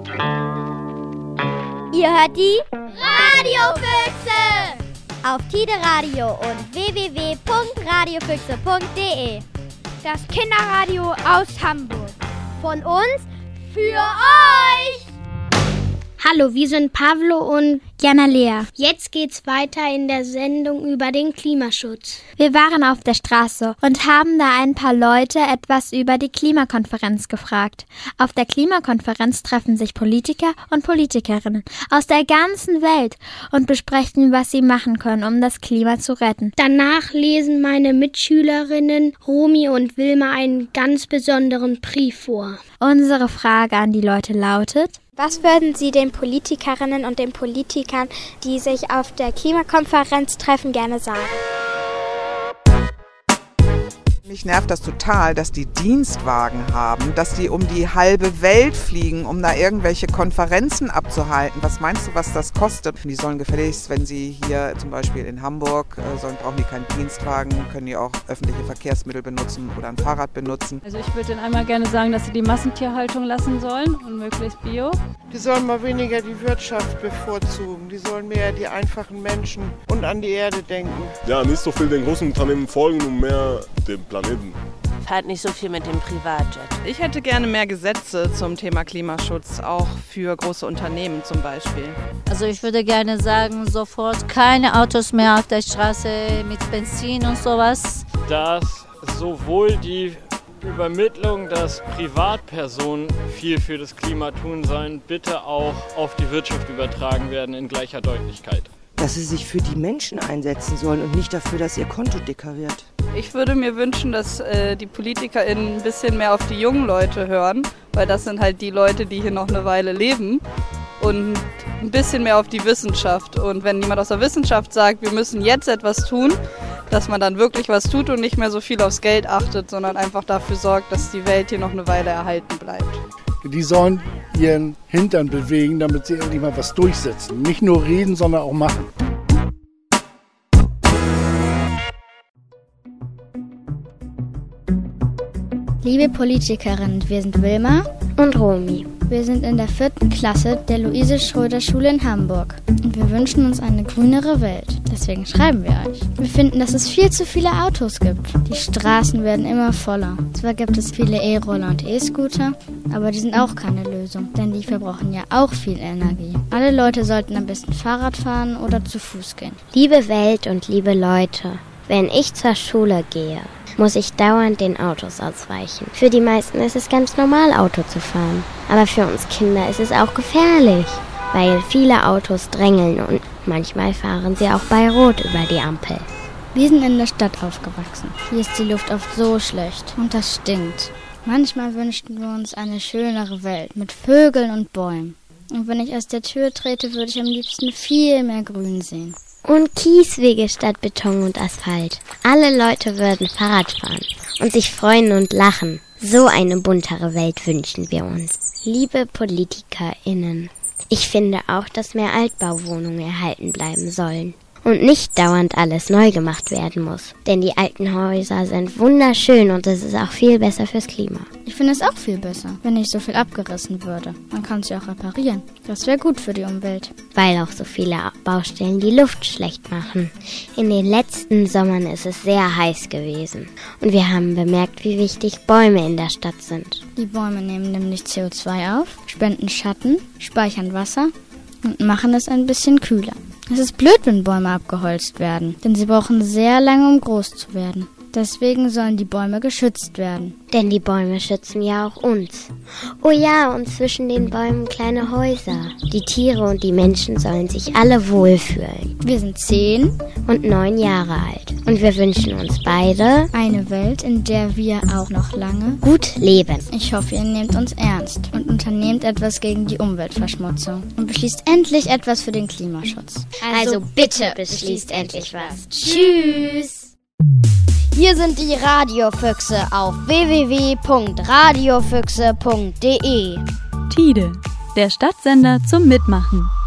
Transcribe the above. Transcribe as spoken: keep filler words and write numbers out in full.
Ihr hört die Radiofüchse auf Tide Radio und w w w punkt radiofüchse punkt d e. Das Kinderradio aus Hamburg. Von uns für euch. Hallo, wir sind Pavlo und Jana Lea. Jetzt geht's weiter in der Sendung über den Klimaschutz. Wir waren auf der Straße und haben da ein paar Leute etwas über die Klimakonferenz gefragt. Auf der Klimakonferenz treffen sich Politiker und Politikerinnen aus der ganzen Welt und besprechen, was sie machen können, um das Klima zu retten. Danach lesen meine Mitschülerinnen Romy und Wilma einen ganz besonderen Brief vor. Unsere Frage an die Leute lautet: Was würden Sie den Politikerinnen und den Politikern, die sich auf der Klimakonferenz treffen, gerne sagen? Mich nervt das total, dass die Dienstwagen haben, dass die um die halbe Welt fliegen, um da irgendwelche Konferenzen abzuhalten. Was meinst du, was das kostet? Die sollen gefälligst, wenn sie hier zum Beispiel in Hamburg, äh, sollen, brauchen die keinen Dienstwagen, können die auch öffentliche Verkehrsmittel benutzen oder ein Fahrrad benutzen. Also ich würde denen einmal gerne sagen, dass sie die Massentierhaltung lassen sollen und möglichst bio. Die sollen mal weniger die Wirtschaft bevorzugen, die sollen mehr die einfachen Menschen und an die Erde denken. Ja, nicht so viel den großen Unternehmen folgen und mehr dem Planeten. Halt nicht so viel mit dem Privatjet. Ich hätte gerne mehr Gesetze zum Thema Klimaschutz, auch für große Unternehmen zum Beispiel. Also ich würde gerne sagen, sofort keine Autos mehr auf der Straße mit Benzin und sowas. Dass sowohl die Übermittlung, dass Privatpersonen viel für das Klima tun sollen, bitte auch auf die Wirtschaft übertragen werden in gleicher Deutlichkeit. Dass sie sich für die Menschen einsetzen sollen und nicht dafür, dass ihr Konto dicker wird. Ich würde mir wünschen, dass äh, die PolitikerInnen ein bisschen mehr auf die jungen Leute hören, weil das sind halt die Leute, die hier noch eine Weile leben, und ein bisschen mehr auf die Wissenschaft. Und wenn jemand aus der Wissenschaft sagt, wir müssen jetzt etwas tun, dass man dann wirklich was tut und nicht mehr so viel aufs Geld achtet, sondern einfach dafür sorgt, dass die Welt hier noch eine Weile erhalten bleibt. Die sollen ihren Hintern bewegen, damit sie endlich mal was durchsetzen. Nicht nur reden, sondern auch machen. Liebe Politikerinnen, wir sind Wilma und Romy. Wir sind in der vierten Klasse der Luise-Schröder-Schule in Hamburg und wir wünschen uns eine grünere Welt. Deswegen schreiben wir euch. Wir finden, dass es viel zu viele Autos gibt. Die Straßen werden immer voller. Zwar gibt es viele E-Roller und E-Scooter, aber die sind auch keine Lösung, denn die verbrauchen ja auch viel Energie. Alle Leute sollten am besten Fahrrad fahren oder zu Fuß gehen. Liebe Welt und liebe Leute, wenn ich zur Schule gehe, muss ich dauernd den Autos ausweichen. Für die meisten ist es ganz normal, Auto zu fahren. Aber für uns Kinder ist es auch gefährlich, weil viele Autos drängeln und manchmal fahren sie auch bei Rot über die Ampel. Wir sind in der Stadt aufgewachsen. Hier ist die Luft oft so schlecht und das stinkt. Manchmal wünschten wir uns eine schönere Welt mit Vögeln und Bäumen. Und wenn ich aus der Tür trete, würde ich am liebsten viel mehr Grün sehen. Und Kieswege statt Beton und Asphalt. Alle Leute würden Fahrrad fahren und sich freuen und lachen. So eine buntere Welt wünschen wir uns. Liebe PolitikerInnen, ich finde auch, dass mehr Altbauwohnungen erhalten bleiben sollen. Und nicht dauernd alles neu gemacht werden muss. Denn die alten Häuser sind wunderschön und es ist auch viel besser fürs Klima. Ich finde es auch viel besser, wenn nicht so viel abgerissen würde. Man kann es ja auch reparieren. Das wäre gut für die Umwelt. Weil auch so viele Baustellen die Luft schlecht machen. In den letzten Sommern ist es sehr heiß gewesen. Und wir haben bemerkt, wie wichtig Bäume in der Stadt sind. Die Bäume nehmen nämlich C O zwei auf, spenden Schatten, speichern Wasser und machen es ein bisschen kühler. Es ist blöd, wenn Bäume abgeholzt werden, denn sie brauchen sehr lange, um groß zu werden. Deswegen sollen die Bäume geschützt werden. Denn die Bäume schützen ja auch uns. Oh ja, und zwischen den Bäumen kleine Häuser. Die Tiere und die Menschen sollen sich alle wohlfühlen. Wir sind zehn und neun Jahre alt. Und wir wünschen uns beide eine Welt, in der wir auch noch lange gut leben. Ich hoffe, ihr nehmt uns ernst und unternehmt etwas gegen die Umweltverschmutzung. Und beschließt endlich etwas für den Klimaschutz. Also, also bitte beschließt endlich was. Tschüss! Hier sind die Radiofüchse auf w w w punkt radiofüchse punkt d e. Tide, der Stadtsender zum Mitmachen.